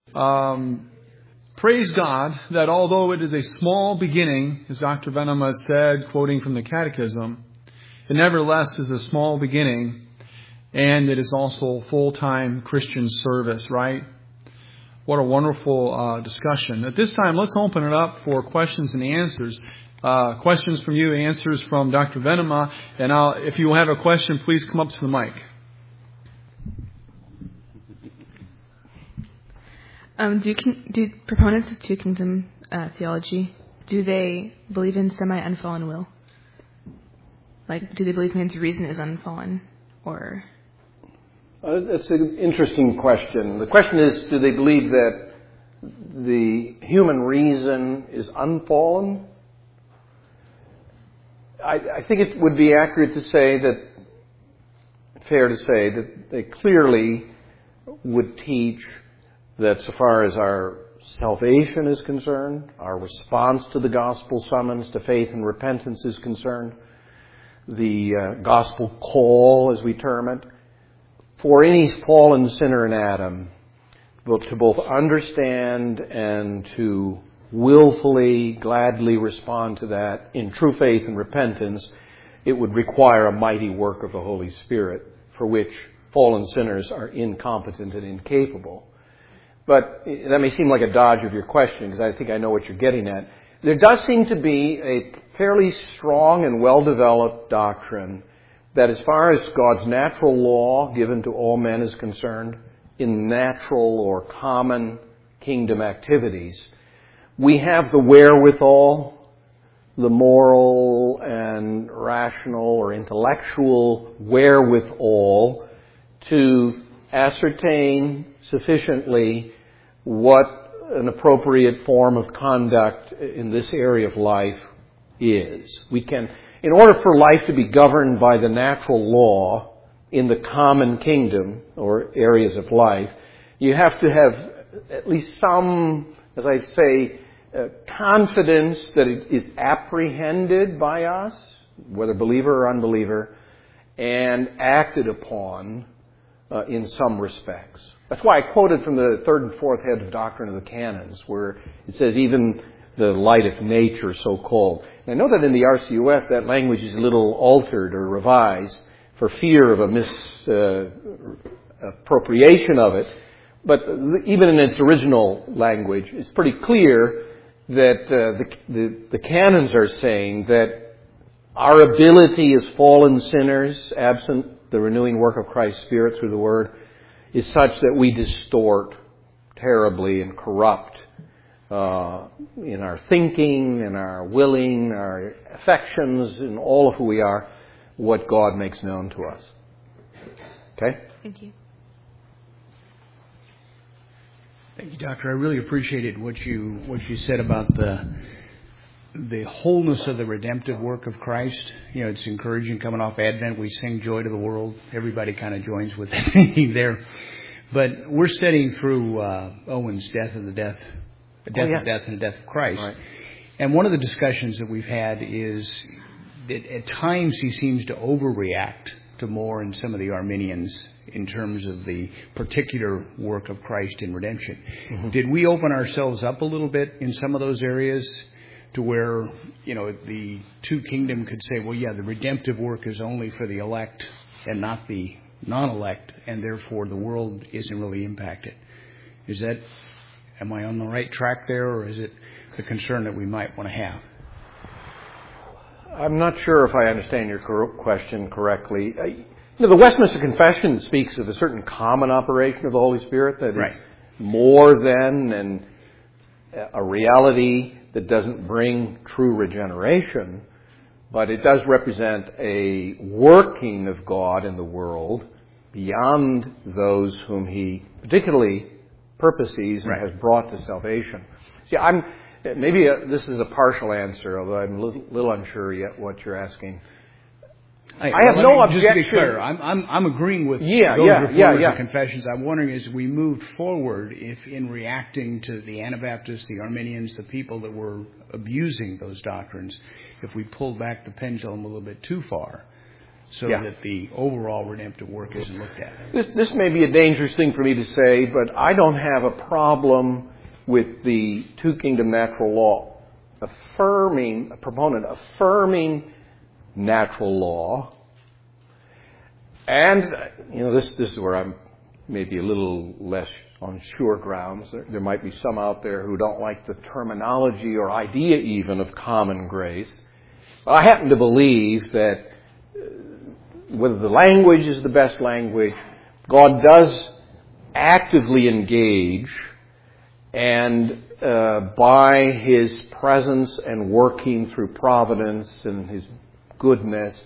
Praise God that although it is a small beginning, as Dr. Venema said, quoting from the Catechism, it nevertheless is a small beginning, and it is also full-time Christian service, right? What a wonderful discussion. At this time, let's open it up for questions and answers. Questions from you, answers from Dr. Venema. And if you have a question, please come up to the mic. Do proponents of two-kingdom theology, do they believe in semi-unfallen will? Like, do they believe man's reason is unfallen? Or... That's an interesting question. The question is, do they believe that the human reason is unfallen? I think it would be accurate to say that, fair to say, that they clearly would teach that so far as our salvation is concerned, our response to the gospel summons to faith and repentance is concerned, the gospel call, as we term it, for any fallen sinner in Adam, to both understand and to willfully, gladly respond to that in true faith and repentance, it would require a mighty work of the Holy Spirit, for which fallen sinners are incompetent and incapable. But that may seem like a dodge of your question, because I think I know what you're getting at. There does seem to be a fairly strong and well-developed doctrine that as far as God's natural law given to all men is concerned, in natural or common kingdom activities, we have the wherewithal, the moral and rational or intellectual wherewithal to ascertain sufficiently what an appropriate form of conduct in this area of life is. We can, in order for life to be governed by the natural law in the common kingdom or areas of life, you have to have at least some, as I say, confidence that it is apprehended by us, whether believer or unbeliever, and acted upon in some respects. That's why I quoted from the third and fourth head of Doctrine of the Canons, where it says even the light of nature, so-called. And I know that in the RCUF that language is a little altered or revised for fear of a misappropriation of it. But even in its original language, it's pretty clear that the canons are saying that our ability as fallen sinners, absent the renewing work of Christ's Spirit through the Word, is such that we distort terribly and corrupt in our thinking, in our willing, our affections, in all of who we are, what God makes known to us. Okay? Thank you. Thank you, Doctor. I really appreciated what you said about the wholeness of the redemptive work of Christ. You know, it's encouraging coming off Advent. We sing Joy to the World. Everybody kind of joins with the singing there. But we're studying through Owen's Death of Death and the Death of Christ. Right. And one of the discussions that we've had is that at times he seems to overreact to more in some of the Arminians in terms of the particular work of Christ in redemption. Mm-hmm. Did we open ourselves up a little bit in some of those areas to where, you know, the two kingdom could say, well, yeah, the redemptive work is only for the elect and not the non-elect, and therefore the world isn't really impacted? Am I on the right track there, or is it the concern that we might want to have? I'm not sure if I understand your question correctly. The Westminster Confession speaks of a certain common operation of the Holy Spirit that is more than and a reality that doesn't bring true regeneration, but it does represent a working of God in the world beyond those whom He particularly purposes and has brought to salvation. See, maybe this is a partial answer, although I'm a little unsure yet what you're asking. I have no objection. Just to be clear, I'm agreeing with those reformers and confessions. I'm wondering, as we moved forward, if in reacting to the Anabaptists, the Arminians, the people that were abusing those doctrines, if we pulled back the pendulum a little bit too far, so that the overall redemptive work isn't looked at. This may be a dangerous thing for me to say, but I don't have a problem with the two-kingdom natural law affirming natural law. And, this is where I'm maybe a little less on sure grounds. There might be some out there who don't like the terminology or idea even of common grace. But I happen to believe that whether the language is the best language, God does actively engage and by His presence and working through providence and His goodness,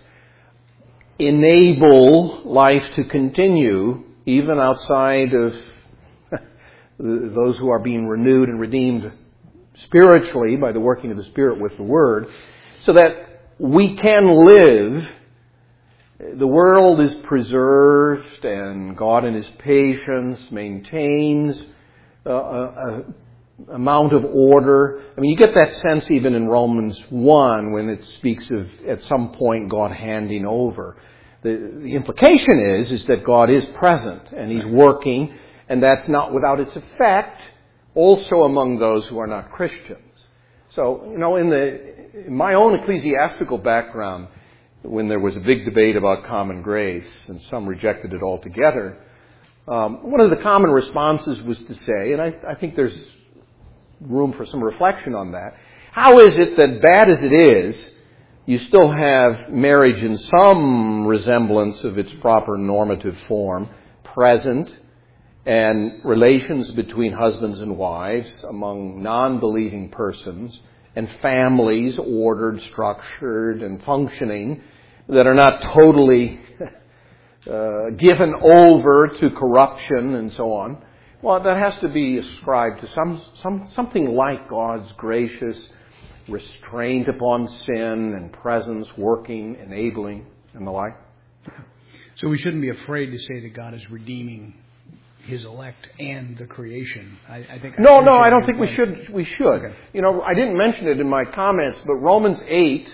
enable life to continue even outside of those who are being renewed and redeemed spiritually by the working of the Spirit with the Word, so that we can live. The world is preserved, and God in His patience maintains an amount of order. I mean, you get that sense even in Romans 1 when it speaks of, at some point, God handing over. The implication is that God is present, and He's working, and that's not without its effect also among those who are not Christians. So, in my own ecclesiastical background, when there was a big debate about common grace, and some rejected it altogether, one of the common responses was to say, and I think there's room for some reflection on that, how is it that, bad as it is, you still have marriage in some resemblance of its proper normative form present, and relations between husbands and wives among non-believing persons, and families ordered, structured, and functioning that are not totally given over to corruption and so on. Well, that has to be ascribed to something like God's gracious restraint upon sin and presence, working, enabling, and the like. So we shouldn't be afraid to say that God is redeeming His elect and the creation. I don't think we should. Okay. I didn't mention it in my comments, but Romans 8,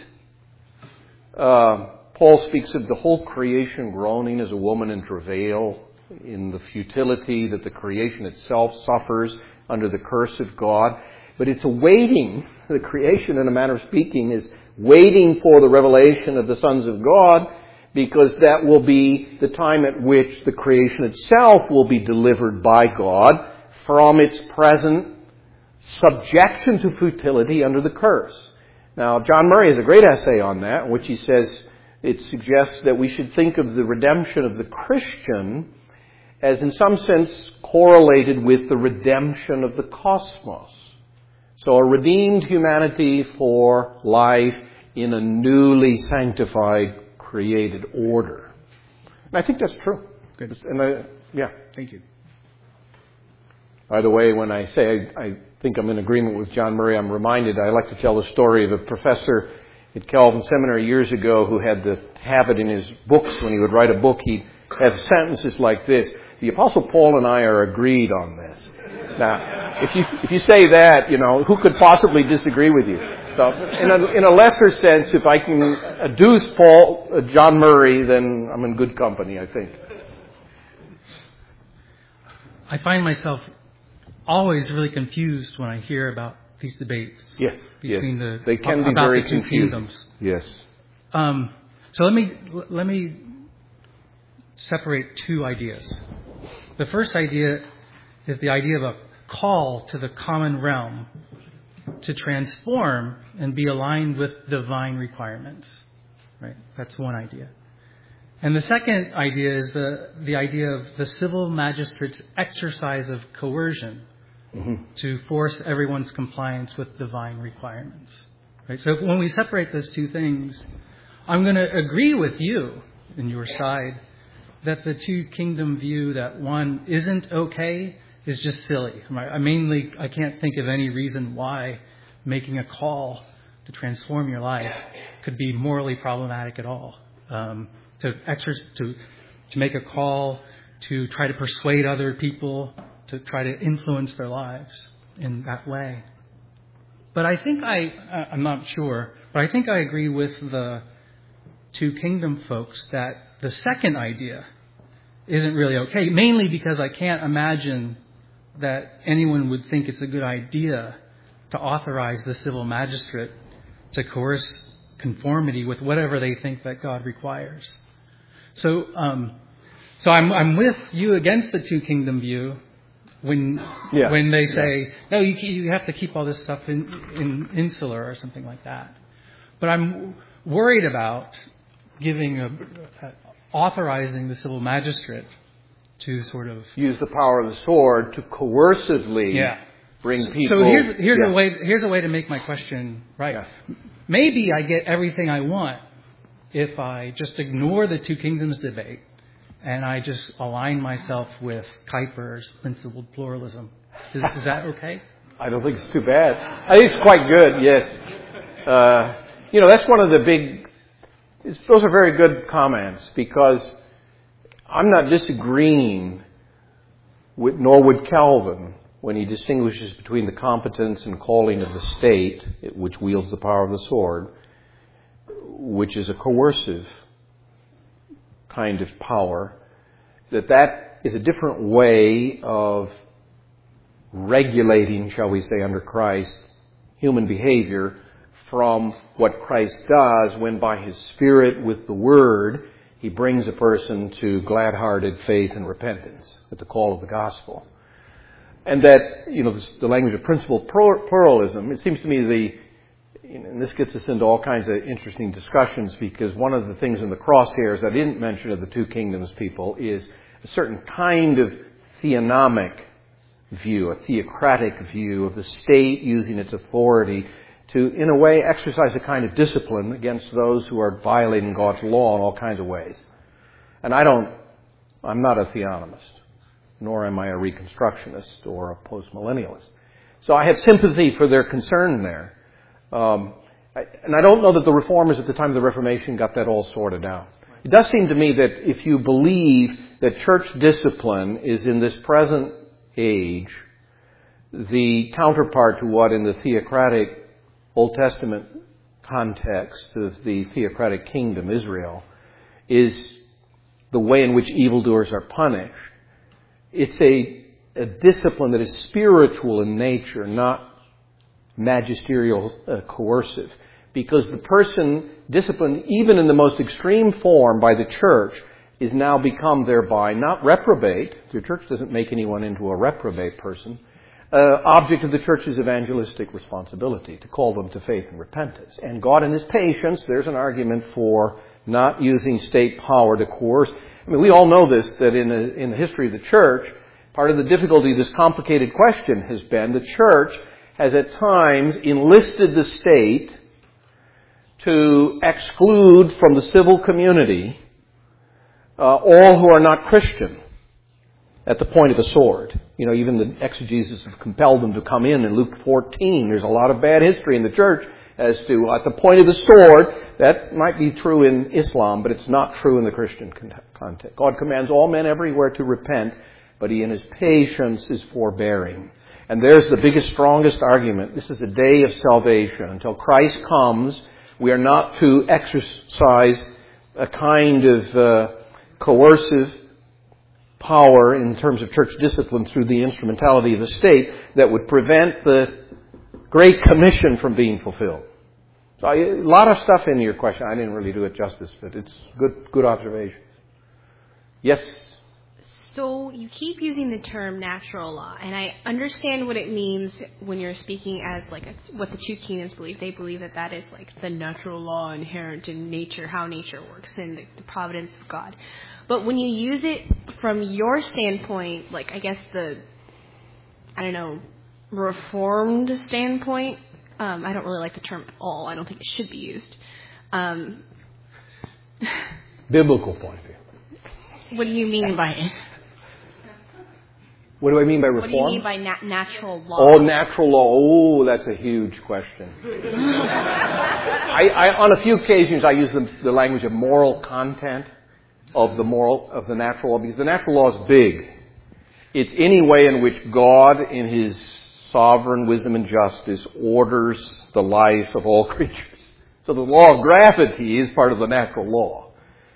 Paul speaks of the whole creation groaning as a woman in travail, in the futility that the creation itself suffers under the curse of God. But it's awaiting, the creation in a manner of speaking is waiting for the revelation of the sons of God, because that will be the time at which the creation itself will be delivered by God from its present subjection to futility under the curse. Now, John Murray has a great essay on that, in which he says it suggests that we should think of the redemption of the Christian as in some sense correlated with the redemption of the cosmos. So a redeemed humanity for life in a newly sanctified, created order. And I think that's true. Good. Thank you. By the way, when I say I think I'm in agreement with John Murray, I'm reminded, I like to tell the story of a professor at Calvin Seminary years ago who had the habit in his books, when he would write a book, he'd have sentences like this: the Apostle Paul and I are agreed on this. Now, if you say that, who could possibly disagree with you? So, in a lesser sense, if I can adduce John Murray, then I'm in good company, I think. I find myself always really confused when I hear about these debates. Yes, between they can be very the two confusing. kingdoms. Yes. So let me separate two ideas. The first idea is the idea of a call to the common realm to transform and be aligned with divine requirements. Right? That's one idea. And the second idea is the idea of the civil magistrate's exercise of coercion to force everyone's compliance with divine requirements. Right? So when we separate those two things, I'm going to agree with you and your side that the two kingdom view that one isn't okay is just silly. I can't think of any reason why making a call to transform your life could be morally problematic at all. To make a call to try to persuade other people, to try to influence their lives in that way. But I think I'm not sure, but I think I agree with the two kingdom folks that the second idea isn't really okay, mainly because I can't imagine that anyone would think it's a good idea to authorize the civil magistrate to coerce conformity with whatever they think that God requires. So I'm with you against the two kingdom view when they say, no, you have to keep all this stuff in insular or something like that. But I'm worried about authorizing the civil magistrate to sort of use the power of the sword to coercively bring people. So here's a way to make my question right. Yeah. Maybe I get everything I want if I just ignore the two kingdoms debate and I just align myself with Kuyper's principled pluralism. Is that okay? I don't think it's too bad. I think it's quite good. Yes. That's one of the big. Those are very good comments, because I'm not disagreeing with, nor would Calvin, when he distinguishes between the competence and calling of the state, which wields the power of the sword, which is a coercive kind of power, that is a different way of regulating, shall we say, under Christ, human behavior from what Christ does when by His Spirit with the Word He brings a person to glad-hearted faith and repentance at the call of the gospel. And that, the language of principled pluralism, it seems to me and this gets us into all kinds of interesting discussions, because one of the things in the crosshairs I didn't mention of the two kingdoms people is a certain kind of theonomic view, a theocratic view of the state using its authority to, in a way, exercise a kind of discipline against those who are violating God's law in all kinds of ways. And I'm not a theonomist, nor am I a reconstructionist or a postmillennialist. So I have sympathy for their concern there. And I don't know that the reformers at the time of the Reformation got that all sorted out. It does seem to me that if you believe that church discipline is in this present age the counterpart to what in the theocratic Old Testament context of the theocratic kingdom, Israel, is the way in which evildoers are punished. It's a discipline that is spiritual in nature, not magisterial, coercive. Because the person disciplined, even in the most extreme form by the church, is now become thereby not reprobate. The church doesn't make anyone into a reprobate person. Object of the church's evangelistic responsibility to call them to faith and repentance. And God in His patience, there's an argument for not using state power to coerce. I mean, we all know this, that in the history of the church, part of the difficulty of this complicated question has been the church has at times enlisted the state to exclude from the civil community all who are not Christian at the point of the sword. Even the exegesis have compelled them to come in Luke 14. There's a lot of bad history in the church as to at the point of the sword. That might be true in Islam, but it's not true in the Christian context. God commands all men everywhere to repent, but He in His patience is forbearing. And there's the biggest, strongest argument. This is a day of salvation. Until Christ comes, we are not to exercise a kind of coercive power in terms of church discipline through the instrumentality of the state that would prevent the Great Commission from being fulfilled. So a lot of stuff in your question. I didn't really do it justice, but it's good observation. Yes? So you keep using the term natural law, and I understand what it means when you're speaking as what the two kingdoms believe. They believe that is like the natural law inherent in nature, how nature works, and the providence of God. But when you use it from your standpoint, I guess reformed standpoint, I don't really like the term at all. I don't think it should be used. Biblical point of view. What do you mean by it? What do I mean by reform? What do you mean by natural law? Oh, natural law. Oh, that's a huge question. I on a few occasions, I use the language of moral content of the natural law, because the natural law is big. It's any way in which God, in His sovereign wisdom and justice, orders the life of all creatures. So the law of gravity is part of the natural law.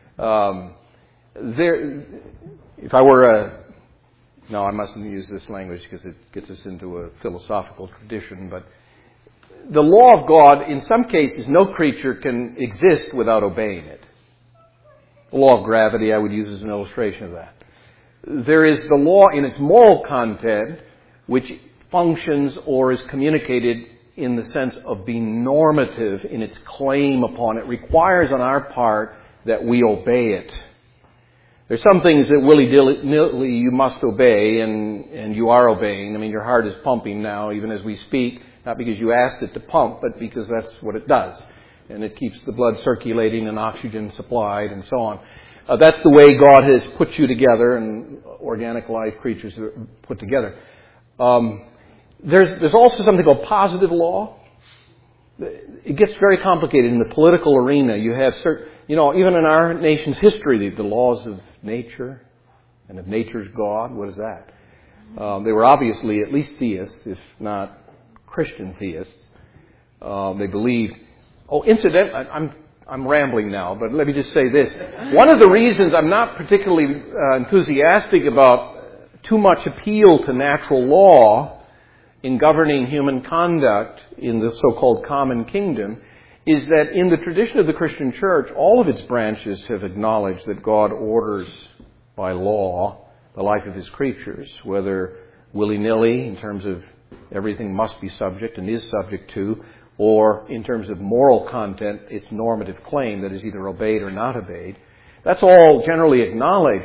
If I were no, I mustn't use this language because it gets us into a philosophical tradition, but the law of God, in some cases, no creature can exist without obeying it. The law of gravity I would use as an illustration of that. There is the law in its moral content, which functions or is communicated in the sense of being normative in its claim upon it, requires on our part that we obey it. There's some things that willy-nilly you must obey, and you are obeying. I mean, your heart is pumping now, even as we speak, not because you asked it to pump, but because that's what it does. And it keeps the blood circulating and oxygen supplied and so on. That's the way God has put you together, and organic life creatures are put together. There's also something called positive law. It gets very complicated in the political arena. You have certain, even in our nation's history, the laws of nature and of nature's God. What is that? They were obviously at least theists, if not Christian theists. They believed. Oh, incidentally, I'm rambling now, but let me just say this. One of the reasons I'm not particularly enthusiastic about too much appeal to natural law in governing human conduct in the so-called common kingdom is that in the tradition of the Christian church, all of its branches have acknowledged that God orders by law the life of his creatures, whether willy-nilly in terms of everything must be subject and is subject to, or in terms of moral content, its normative claim that is either obeyed or not obeyed. That's all generally acknowledged.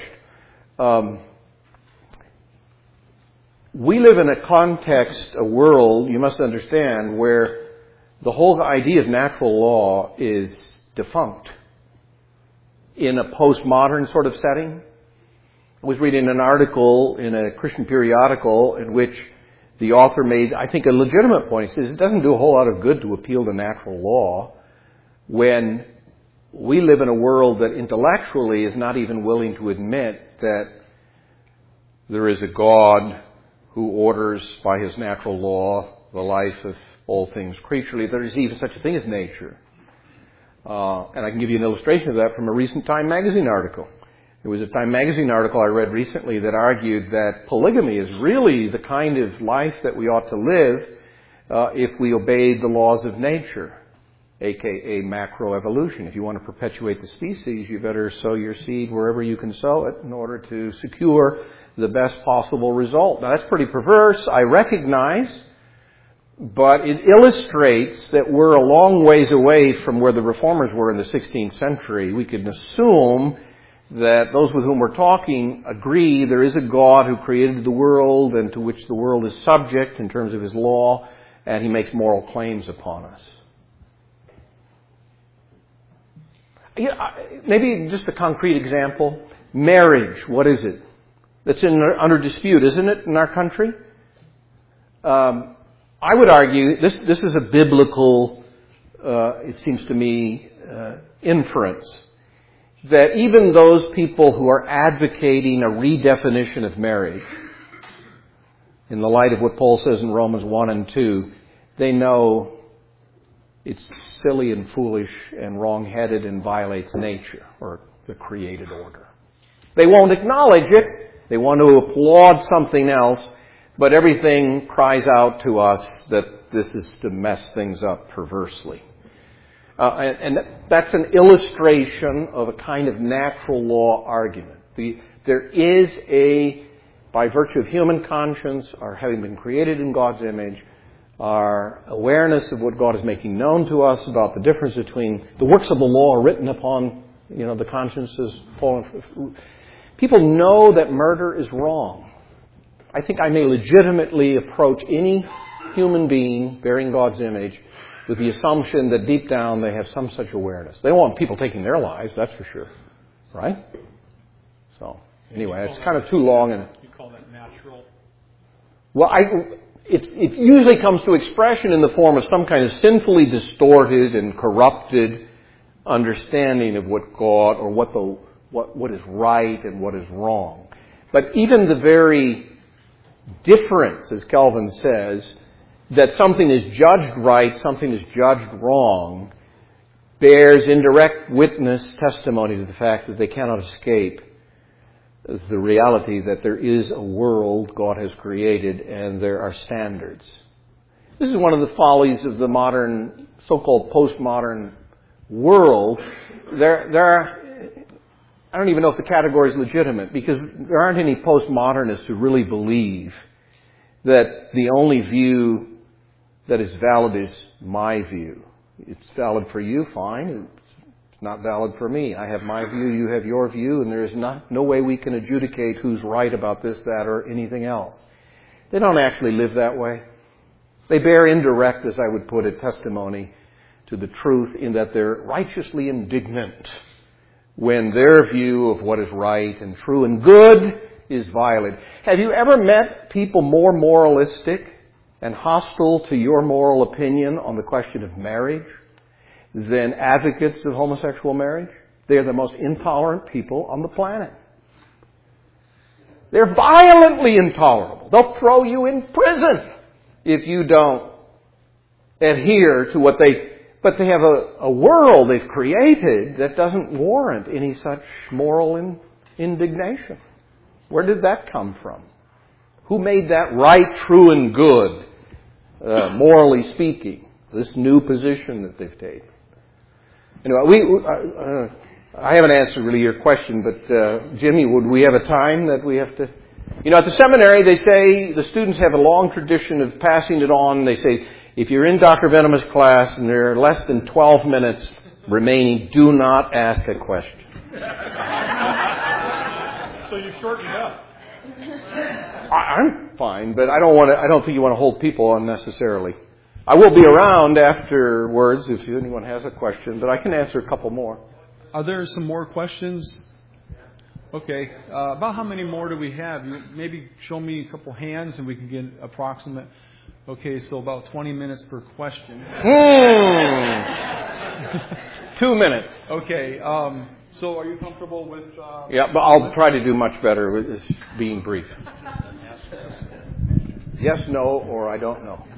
We live in a context, a world, you must understand, where the whole idea of natural law is defunct in a postmodern sort of setting. I was reading an article in a Christian periodical in which the author made, I think, a legitimate point. He says it doesn't do a whole lot of good to appeal to natural law when we live in a world that intellectually is not even willing to admit that there is a God who orders by his natural law the life of all things creaturely. There is even such a thing as nature. And I can give you an illustration of that from a recent Time magazine article. There was a Time magazine article I read recently that argued that polygamy is really the kind of life that we ought to live if we obeyed the laws of nature, aka macroevolution. If you want to perpetuate the species, you better sow your seed wherever you can sow it in order to secure the best possible result. Now that's pretty perverse, I recognize, but it illustrates that we're a long ways away from where the reformers were in the 16th century. We can assume that those with whom we're talking agree there is a God who created the world and to which the world is subject in terms of his law, and he makes moral claims upon us. Maybe just a concrete example. Marriage, what is it? That's under dispute, isn't it, in our country? I would argue this is a biblical, it seems to me, inference. That even those people who are advocating a redefinition of marriage, in the light of what Paul says in Romans 1 and 2, they know it's silly and foolish and wrong-headed and violates nature or the created order. They won't acknowledge it. They want to applaud something else, but everything cries out to us that this is to mess things up perversely. And that's an illustration of a kind of natural law argument. There is by virtue of human conscience, our having been created in God's image, our awareness of what God is making known to us about the difference between the works of the law written upon, the consciences fallen. People know that murder is wrong. I think I may legitimately approach any human being bearing God's image with the assumption that deep down they have some such awareness. They want people taking their lives, that's for sure. Right? So, anyway, it's kind of too long. You call that natural? Well, it usually comes to expression in the form of some kind of sinfully distorted and corrupted understanding of what God, or what is right and what is wrong. But even the very difference, as Calvin says, that something is judged right, something is judged wrong, bears indirect witness testimony to the fact that they cannot escape the reality that there is a world God has created and there are standards. This is one of the follies of the modern, so-called postmodern world. There are, I don't even know if the category is legitimate, because there aren't any postmodernists who really believe that the only view that is valid is my view. It's valid for you, fine. It's not valid for me. I have my view, you have your view, and there is no way we can adjudicate who's right about this, that, or anything else. They don't actually live that way. They bear indirect, as I would put it, testimony to the truth in that they're righteously indignant when their view of what is right and true and good is violated. Have you ever met people more moralistic and hostile to your moral opinion on the question of marriage than advocates of homosexual marriage? They're the most intolerant people on the planet. They're violently intolerable. They'll throw you in prison if you don't adhere to what they... But they have a world they've created that doesn't warrant any such moral indignation. Where did that come from? Who made that right, true, and good, morally speaking? This new position that they've taken. Anyway, I haven't answered really your question, but Jimmy, would we have a time that we have to... at the seminary, they say the students have a long tradition of passing it on. They say, if you're in Dr. Venema's class and there are less than 12 minutes remaining, do not ask a question. So you shortened up. I'm fine, but I don't think you want to hold people unnecessarily. I will be around afterwards if anyone has a question, but I can answer a couple more. Are there some more questions? Okay. About how many more do we have? You maybe show me a couple hands and we can get approximate. Okay, so about 20 minutes per question. 2 minutes. Okay. So are you comfortable with... Yeah, but I'll try to do much better with this being brief. Yes, no, or I don't know.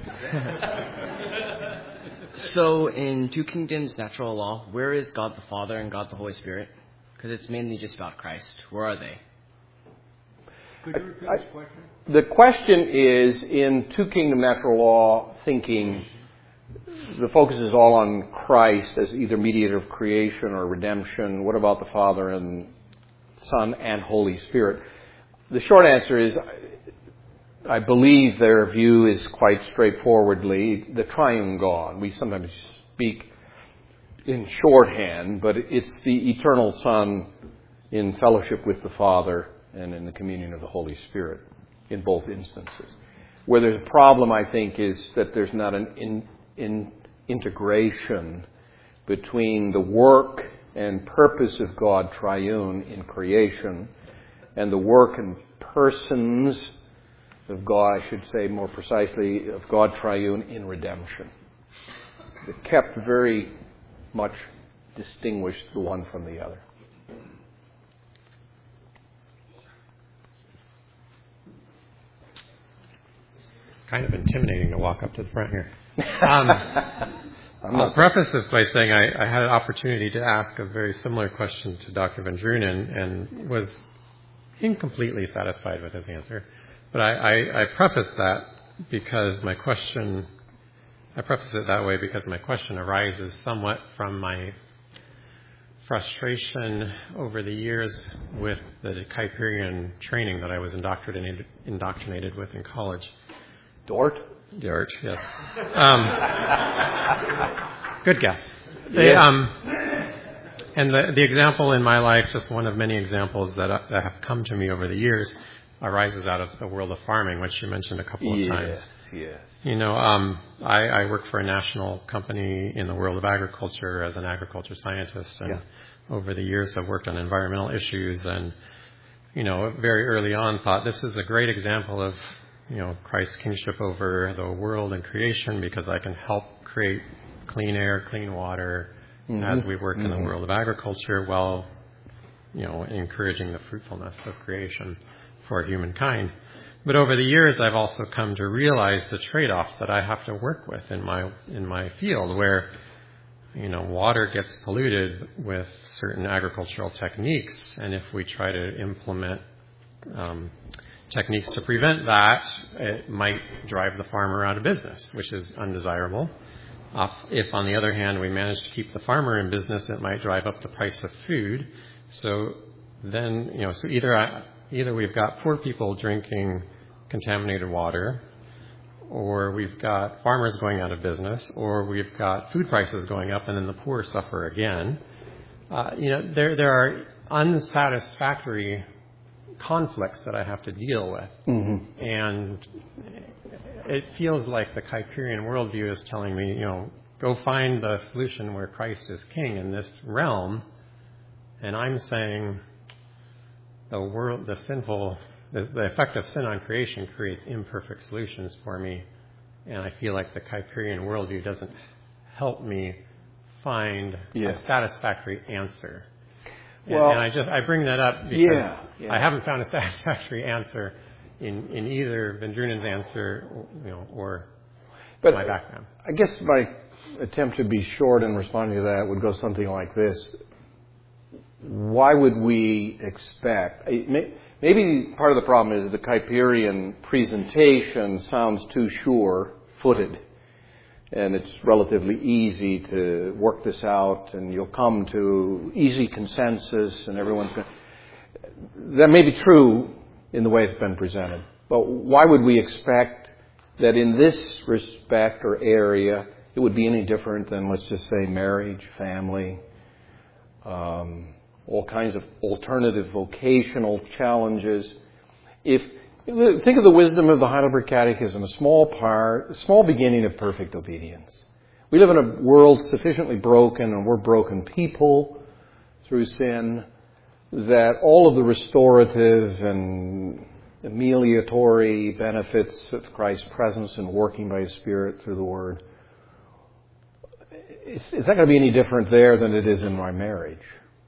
So in Two Kingdoms Natural Law, where is God the Father and God the Holy Spirit? Because it's mainly just about Christ. Where are they? Could you repeat this question? The question is, in Two Kingdom Natural Law thinking, the focus is all on Christ as either mediator of creation or redemption. What about the Father and Son and Holy Spirit? The short answer is, I believe their view is quite straightforwardly the triune God. We sometimes speak in shorthand, but it's the eternal Son in fellowship with the Father and in the communion of the Holy Spirit in both instances. Where there's a problem, I think, is that there's not an integration between the work and purpose of God triune in creation and the work and persons of God, I should say more precisely, of God triune in redemption. They're kept very much distinguished the one from the other. Kind of intimidating to walk up to the front here. I'll preface this by saying I had an opportunity to ask a very similar question to Dr. Van Drunen and was incompletely satisfied with his answer. But I preface that because my question, I preface it that way because my question arises somewhat from my frustration over the years with the Kuyperian training that I was indoctrinated with in college. Dort, yes. Good guess. And the example in my life, just one of many examples that have come to me over the years, arises out of the world of farming, which you mentioned a couple of times. Yes. I work for a national company in the world of agriculture as an agriculture scientist, and over the years I've worked on environmental issues, and very early on thought this is a great example of Christ's kingship over the world and creation, because I can help create clean air, clean water as we work in the world of agriculture, while encouraging the fruitfulness of creation for humankind. But over the years, I've also come to realize the trade-offs that I have to work with in my field, where water gets polluted with certain agricultural techniques, and if we try to implement techniques to prevent that, it might drive the farmer out of business, which is undesirable. If, on the other hand, we manage to keep the farmer in business, it might drive up the price of food. So then, so either we've got poor people drinking contaminated water, or we've got farmers going out of business, or we've got food prices going up, and then the poor suffer again. There are unsatisfactory conflicts that I have to deal with. Mm-hmm. And it feels like the Kuyperian worldview is telling me, go find the solution where Christ is king in this realm. And I'm saying the effect of sin on creation creates imperfect solutions for me. And I feel like the Kuyperian worldview doesn't help me find a satisfactory answer. Well, and I bring that up because I haven't found a satisfactory answer in either Vendrunen's answer or my background. I guess my attempt to be short in responding to that would go something like this. Why would we expect... Maybe part of the problem is the Kuyperian presentation sounds too sure-footed. And it's relatively easy to work this out, and you'll come to easy consensus, and everyone's going to... That may be true in the way it's been presented. But why would we expect that in this respect or area it would be any different than, let's just say, marriage, family, all kinds of alternative vocational challenges? Think of the wisdom of the Heidelberg Catechism, a small beginning of perfect obedience. We live in a world sufficiently broken, and we're broken people through sin, that all of the restorative and amelioratory benefits of Christ's presence and working by His Spirit through the Word, it's not going to be any different there than it is in my marriage.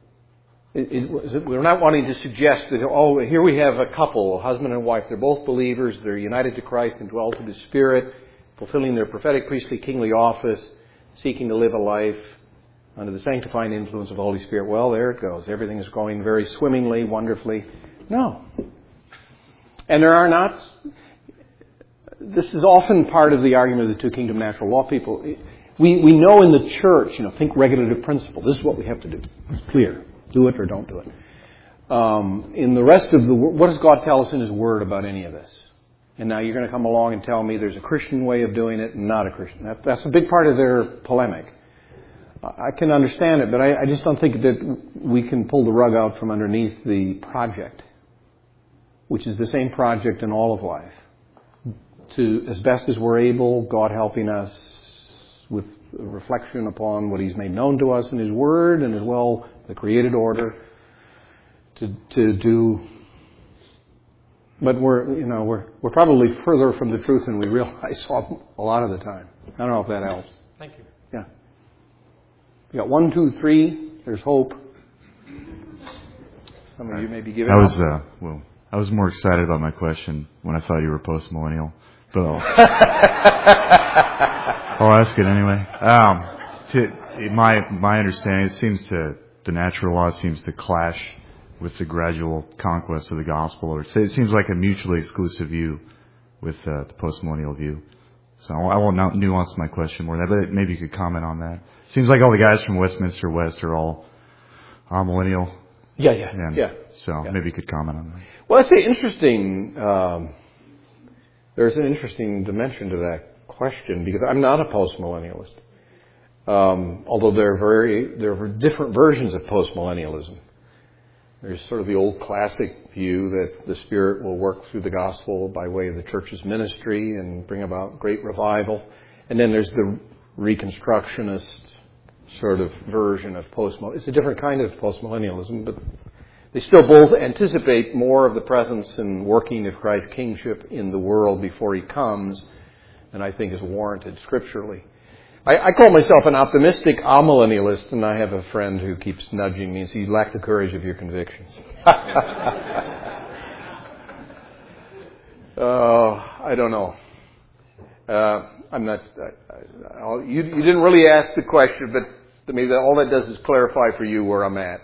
We're not wanting to suggest that, here we have a couple, a husband and wife. They're both believers. They're united to Christ and dwell to the Spirit, fulfilling their prophetic, priestly, kingly office, seeking to live a life under the sanctifying influence of the Holy Spirit. Well, there it goes. Everything is going very swimmingly, wonderfully. No. And there are not... This is often part of the argument of the two kingdom natural law people. We know in the church, think regulative principle. This is what we have to do. It's clear. Do it or don't do it. In the rest of the world, what does God tell us in His Word about any of this? And now you're going to come along and tell me there's a Christian way of doing it and not a Christian. That's a big part of their polemic. I can understand it, but I just don't think that we can pull the rug out from underneath the project, which is the same project in all of life. To, as best as we're able, God helping us with reflection upon what He's made known to us in His Word, and as well the created order to do. But we're probably further from the truth than we realize a lot of the time. I don't know if that helps. Thank you. Yeah. You got 1, 2, 3. There's hope. Some of you may be giving up. I was more excited about my question when I thought you were post-millennial, but I'll ask it anyway. My understanding, it seems the natural law seems to clash with the gradual conquest of the gospel, or it seems like a mutually exclusive view with the postmillennial view. So I won't nuance my question more than that, but maybe you could comment on that. Seems like all the guys from Westminster West are all millennial. Yeah. So maybe you could comment on that. Well, I'd say interesting. There's an interesting dimension to that question, because I'm not a postmillennialist. Although there are different versions of postmillennialism. There's sort of the old classic view that the Spirit will work through the gospel by way of the church's ministry and bring about great revival. And then there's the Reconstructionist sort of version of postmillennialism. It's a different kind of postmillennialism, but they still both anticipate more of the presence and working of Christ's kingship in the world before He comes, and I think is warranted scripturally. I call myself an optimistic amillennialist, and I have a friend who keeps nudging me and says, "You lack the courage of your convictions." I don't know. I'm not. You didn't really ask the question, but I mean, all that does is clarify for you where I'm at.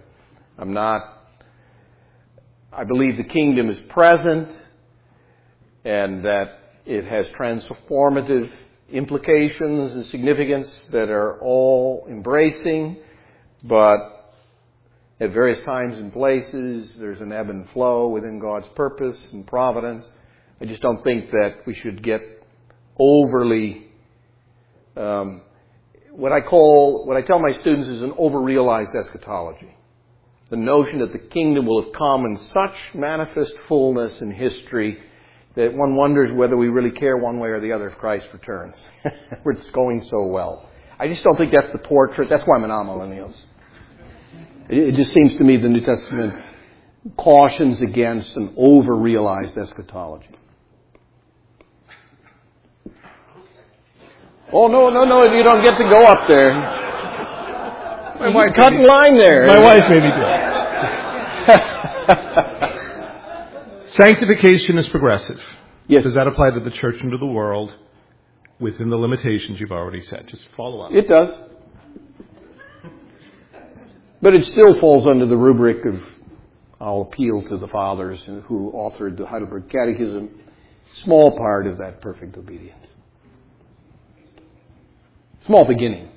I believe the kingdom is present and that it has transformative implications and significance that are all embracing, but at various times and places there's an ebb and flow within God's purpose and providence. I just don't think that we should get overly what I tell my students is an over-realized eschatology. The notion that the kingdom will have come in such manifest fullness in history that one wonders whether we really care one way or the other if Christ returns. It's going so well. I just don't think that's the portrait. That's why I'm an amillennialist. It just seems to me the New Testament cautions against an over-realized eschatology. Oh, no, you don't get to go up there. My wife cut in line there. My wife made me do it. Sanctification is progressive. Yes. Does that apply to the church and to the world within the limitations you've already set? Just follow up. It does. But it still falls under the rubric of, I'll appeal to the fathers who authored the Heidelberg Catechism, small part of that perfect obedience. Small beginning.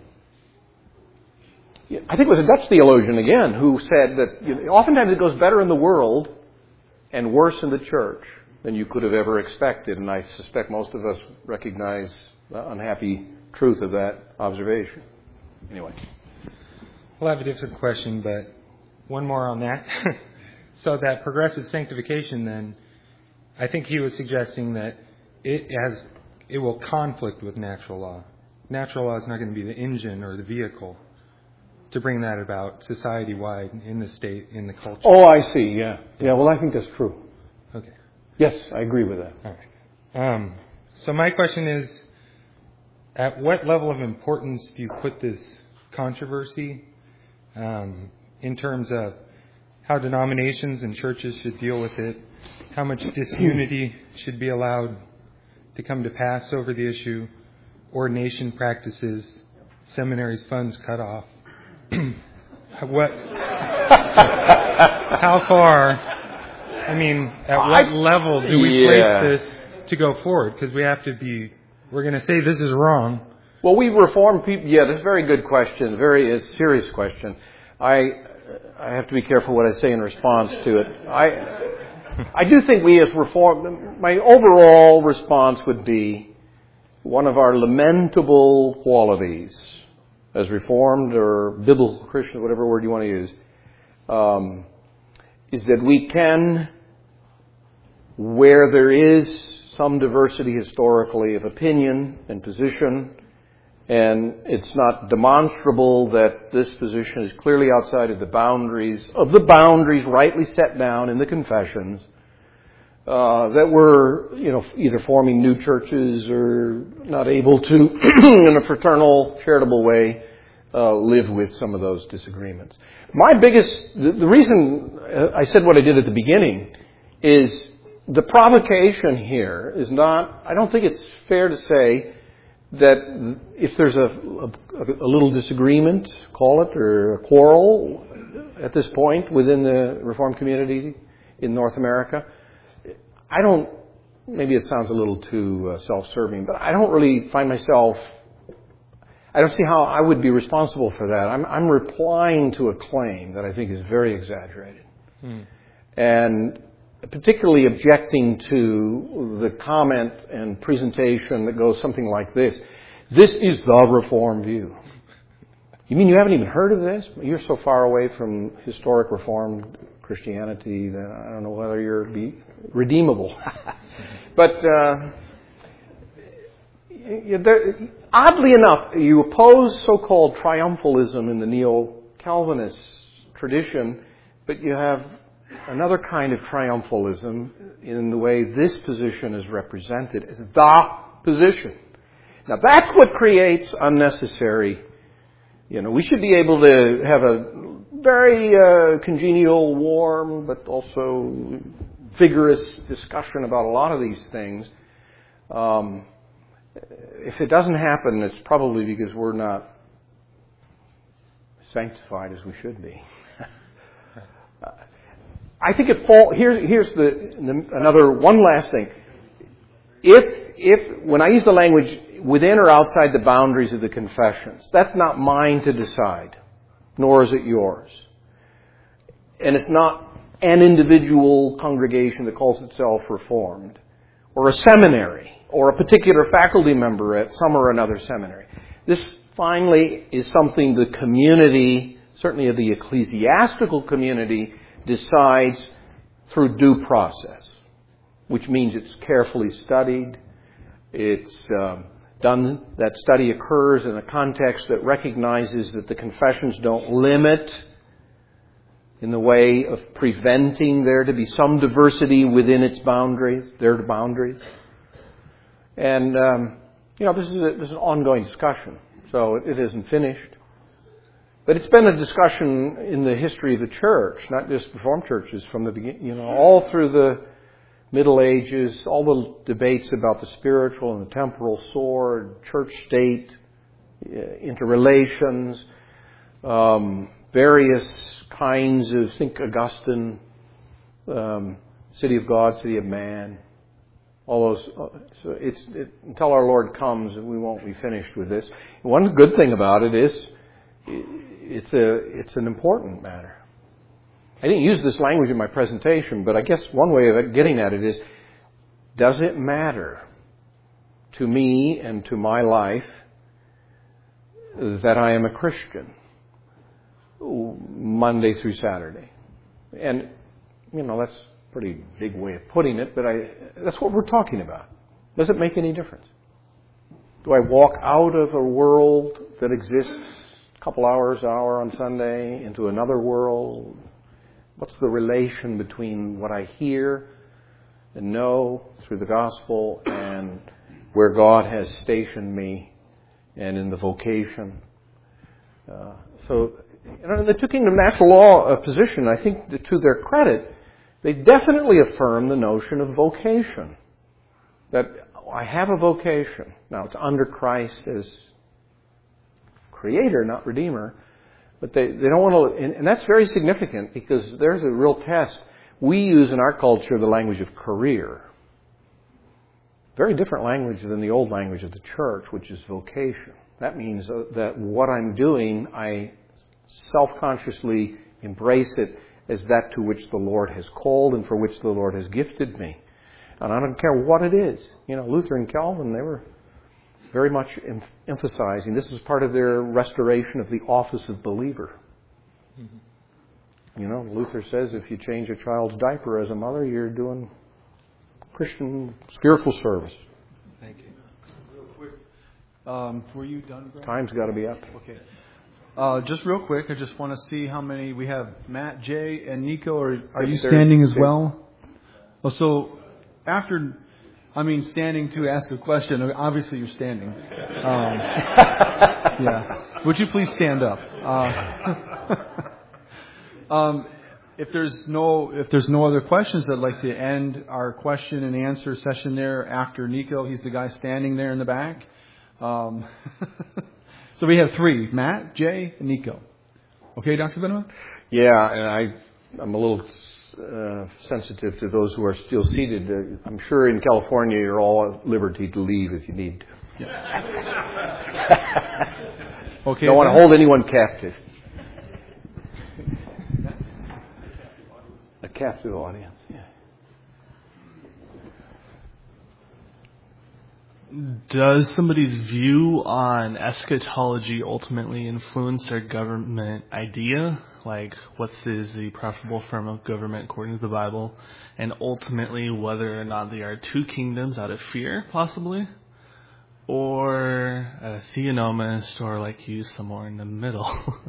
I think it was a Dutch theologian again who said that oftentimes it goes better in the world and worse in the church than you could have ever expected. And I suspect most of us recognize the unhappy truth of that observation. Anyway. Well, I have a different question, but one more on that. So that progressive sanctification, then, I think he was suggesting that it will conflict with natural law. Natural law is not going to be the engine or the vehicle to bring that about society-wide, in the state, in the culture. Oh, I see, yeah. Yeah, well, I think that's true. Okay. Yes, I agree with that. All right. So my question is, at what level of importance do you put this controversy in terms of how denominations and churches should deal with it, how much disunity should be allowed to come to pass over the issue, ordination practices, seminaries funds cut off? How far, at what level do we place this to go forward? Because we're going to say this is wrong. Well, we Reformed people, that's a very good question, very serious question. I have to be careful what I say in response to it. I do think we as Reformed, my overall response would be, one of our lamentable qualities as Reformed or biblical Christian, whatever word you want to use, is that we can, where there is some diversity historically of opinion and position, and it's not demonstrable that this position is clearly outside of the boundaries rightly set down in the confessions, that we're, either forming new churches or not able to, in a fraternal, charitable way, live with some of those disagreements. The reason I said what I did at the beginning is the provocation here is not, I don't think it's fair to say that if there's a little disagreement, call it, or a quarrel at this point within the Reformed community in North America, maybe it sounds a little too self-serving, but I don't really find myself, I don't see how I would be responsible for that. I'm replying to a claim that I think is very exaggerated. And particularly objecting to the comment and presentation that goes something like this. This is the Reformed view. You mean you haven't even heard of this? You're so far away from historic Reformed Christianity that I don't know whether you're redeemable. But oddly enough, you oppose so-called triumphalism in the Neo-Calvinist tradition, but you have another kind of triumphalism in the way this position is represented as the position. Now that's what creates unnecessary, we should be able to have a very congenial, warm, but also vigorous discussion about a lot of these things. If it doesn't happen, it's probably because we're not sanctified as we should be. I think here's another one last thing. If when I use the language within or outside the boundaries of the confessions, that's not mine to decide, nor is it yours. And it's not an individual congregation that calls itself Reformed, or a seminary, or a particular faculty member at some or another seminary. This finally is something the community, certainly of the ecclesiastical community, decides through due process, which means it's carefully studied. It's that study occurs in a context that recognizes that the confessions don't limit in the way of preventing there to be some diversity within its boundaries, their boundaries. And, this is an ongoing discussion, so it isn't finished. But it's been a discussion in the history of the church, not just Reformed churches from the beginning, all through the Middle Ages, all the debates about the spiritual and the temporal sword, church-state, interrelations, various kinds of, think Augustine, city of God, city of man, all those. So until our Lord comes, we won't be finished with this. One good thing about it is it's an important matter. I didn't use this language in my presentation, but I guess one way of getting at it is, does it matter to me and to my life that I am a Christian Monday through Saturday? And, that's a pretty big way of putting it, but that's what we're talking about. Does it make any difference? Do I walk out of a world that exists a couple hour on Sunday into another world? What's the relation between what I hear and know through the gospel and where God has stationed me and in the vocation? So, the Two Kingdom Natural Law position, I think to their credit, they definitely affirm the notion of vocation. That I have a vocation. Now, it's under Christ as Creator, not Redeemer. But they don't want to, and that's very significant because there's a real test. We use in our culture the language of career. Very different language than the old language of the church, which is vocation. That means that what I'm doing, I self-consciously embrace it as that to which the Lord has called and for which the Lord has gifted me. And I don't care what it is. Luther and Calvin, they were very much emphasizing. This was part of their restoration of the office of believer. Mm-hmm. Luther says if you change a child's diaper as a mother, you're doing Christian spiritual service. Thank you. Real quick, were you done, Greg? Time's got to be up. Okay. Just real quick, I just want to see how many we have. Matt, Jay, and Nico. Are you standing as well? Oh, so after. Standing to ask a question. Obviously, you're standing. Yeah. Would you please stand up? If there's no other questions, I'd like to end our question and answer session there after Nico. He's the guy standing there in the back. So we have three: Matt, Jay, and Nico. Okay, Dr. Venema? Yeah, and I'm a little sensitive to those who are still seated. I'm sure in California you're all at liberty to leave if you need to. Yeah. Okay. Don't want to hold anyone captive. A captive audience. Yeah. Does somebody's view on eschatology ultimately influence their government idea? Like, what is the preferable form of government according to the Bible? And ultimately, whether or not they are two kingdoms out of fear, possibly? Or a theonomist, or like you, somewhere in the middle?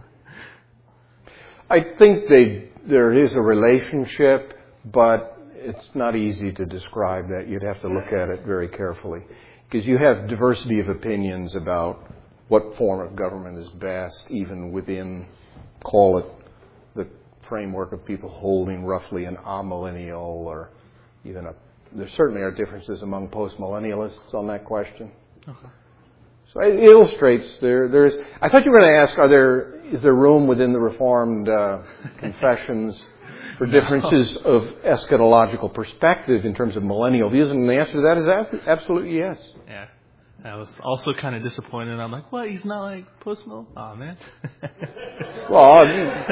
I think there is a relationship, but it's not easy to describe that. You'd have to look at it very carefully. Because you have diversity of opinions about what form of government is best, even within, call it, the framework of people holding roughly an amillennial or even there certainly are differences among postmillennialists on that question. Okay. So it illustrates there's. I thought you were going to ask, is there room within the Reformed confessions for differences of eschatological perspective in terms of millennial views? And the answer to that is absolutely yes. Yeah. I was also kind of disappointed. I'm like, what? He's not like post-mill? Oh, man. Well,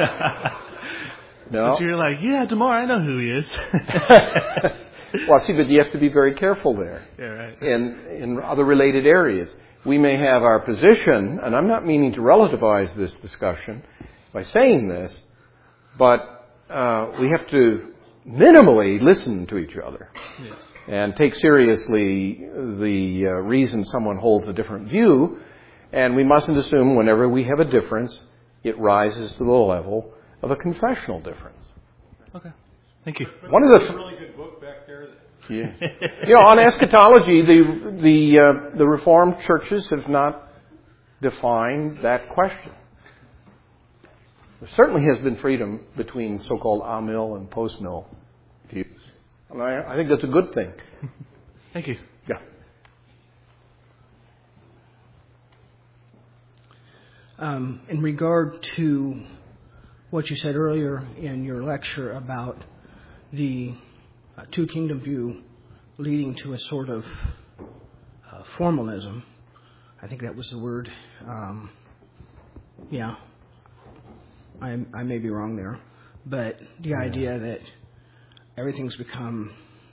no. But you're like, yeah, tomorrow I know who he is. Well, see, but you have to be very careful there. Yeah, right. In other related areas. We may have our position, and I'm not meaning to relativize this discussion by saying this, but we have to minimally listen to each other. Yes. And take seriously the reason someone holds a different view, and we mustn't assume whenever we have a difference, it rises to the level of a confessional difference. Okay. Thank you. One of the really good book back there. Yeah. On eschatology, the Reformed churches have not defined that question. There certainly has been freedom between so-called amill and post-mill views. And I think that's a good thing. Thank you. Yeah. In regard to what you said earlier in your lecture about the two-kingdom view leading to a sort of formalism, I think that was the word. Yeah, I may be wrong there, but the idea that everything's become,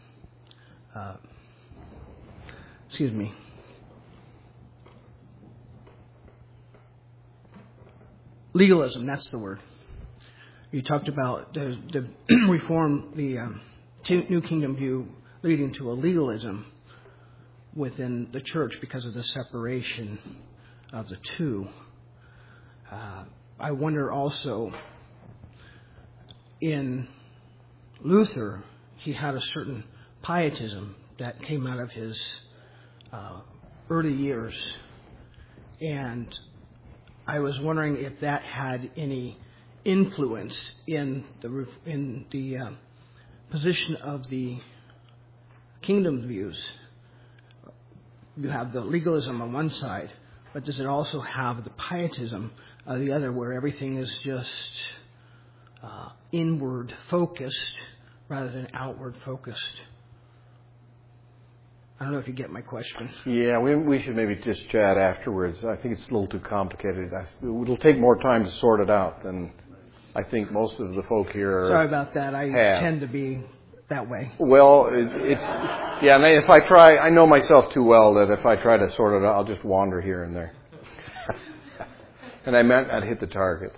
legalism, that's the word. You talked about the reform, the New Kingdom view leading to a legalism within the church because of the separation of the two. I wonder also, in Luther, he had a certain pietism that came out of his early years, and I was wondering if that had any influence in the position of the kingdom views. You have the legalism on one side, but does it also have the pietism on the other, where everything is just inward focused rather than outward focused? I don't know if you get my question. Yeah, we should maybe just chat afterwards. I think it's a little too complicated. It'll take more time to sort it out than I think most of the folk here are. Sorry about that. I tend to be that way. Well, and if I try, I know myself too well that if I try to sort it out, I'll just wander here and there. And I meant I'd hit the target.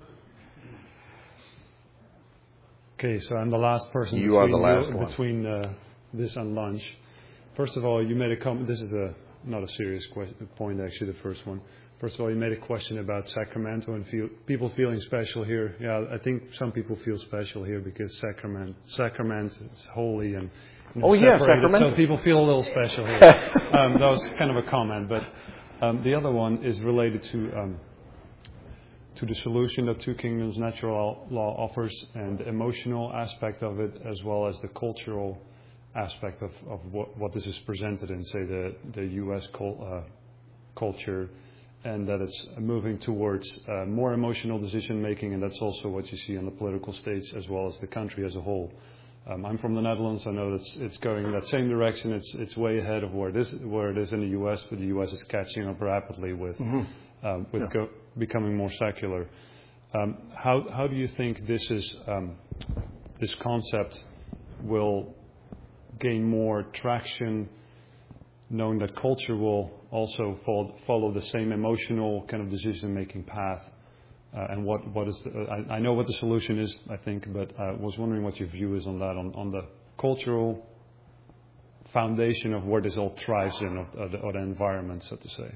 Okay, so I'm the last person between this and lunch. First of all, you made a comment. This is not a serious point, actually, the first one. First of all, you made a question about Sacramento and people feeling special here. Yeah, I think some people feel special here because Sacramento is holy and Sacramento. So people feel a little special here. That was kind of a comment, but the other one is related to the solution that Two Kingdoms Natural Law offers and the emotional aspect of it, as well as the cultural aspect of what this is presented in, say, the U.S. culture, and that it's moving towards more emotional decision making, and that's also what you see on the political stage as well as the country as a whole. I'm from the Netherlands. I know that it's going in that same direction. It's way ahead of where it is in the U.S., but the U.S. is catching up rapidly with becoming more secular. How do you think this concept will gain more traction, knowing that culture will also follow the same emotional kind of decision-making path? And what is I know what the solution is, I think, but I was wondering what your view is on that, on the cultural foundation of where this all thrives in, of the environment, so to say.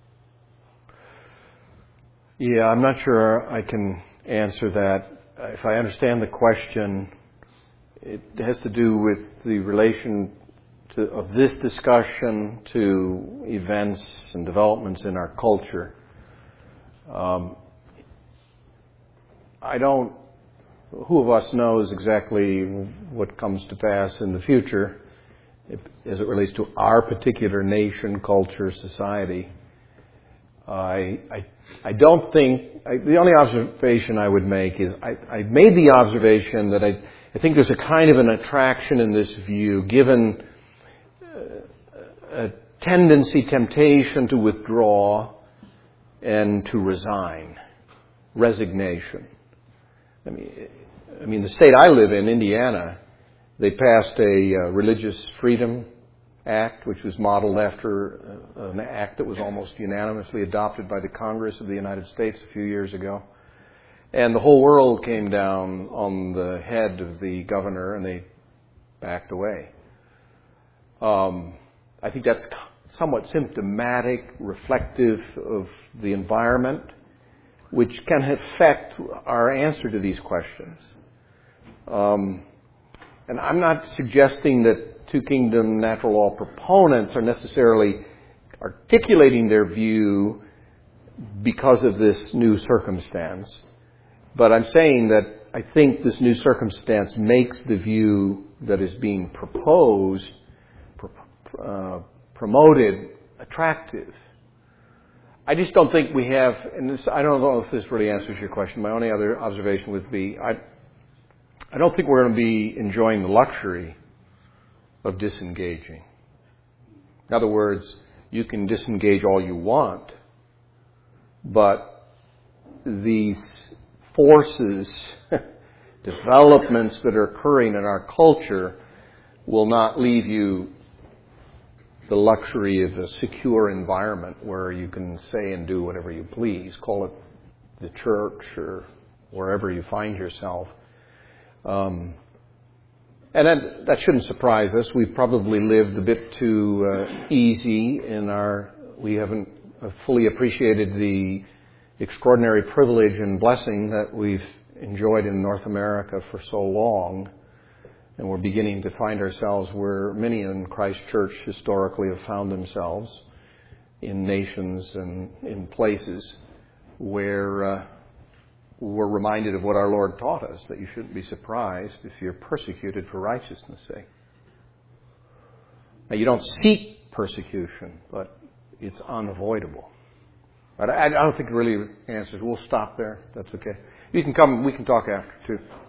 Yeah, I'm not sure I can answer that. If I understand the question, it has to do with the relation of this discussion to events and developments in our culture. Who of us knows exactly what comes to pass in the future as it relates to our particular nation, culture, society. I don't think, the only observation I would make is I made the observation that I think there's a kind of an attraction in this view, given a tendency, temptation to withdraw and to resign, resignation. I mean, the state I live in, Indiana, they passed a Religious Freedom Act, which was modeled after an act that was almost unanimously adopted by the Congress of the United States a few years ago. And the whole world came down on the head of the governor, and they backed away. I think that's somewhat symptomatic, reflective of the environment, which can affect our answer to these questions. And I'm not suggesting that two-kingdom natural law proponents are necessarily articulating their view because of this new circumstance. But I'm saying that I think this new circumstance makes the view that is being proposed, promoted, attractive. I just don't think we have, and this, I don't know if this really answers your question. My only other observation would be, I don't think we're going to be enjoying the luxury of disengaging. In other words, you can disengage all you want, but these forces, developments that are occurring in our culture will not leave you the luxury of a secure environment where you can say and do whatever you please, call it the church or wherever you find yourself. And that shouldn't surprise us. We've probably lived a bit too easy we haven't fully appreciated the extraordinary privilege and blessing that we've enjoyed in North America for so long. And we're beginning to find ourselves where many in Christ Church historically have found themselves, in nations and in places where we're reminded of what our Lord taught us, that you shouldn't be surprised if you're persecuted for righteousness' sake. Now, you don't seek persecution, but it's unavoidable. But I don't think it really answers. We'll stop there. That's okay. You can come. We can talk after, too.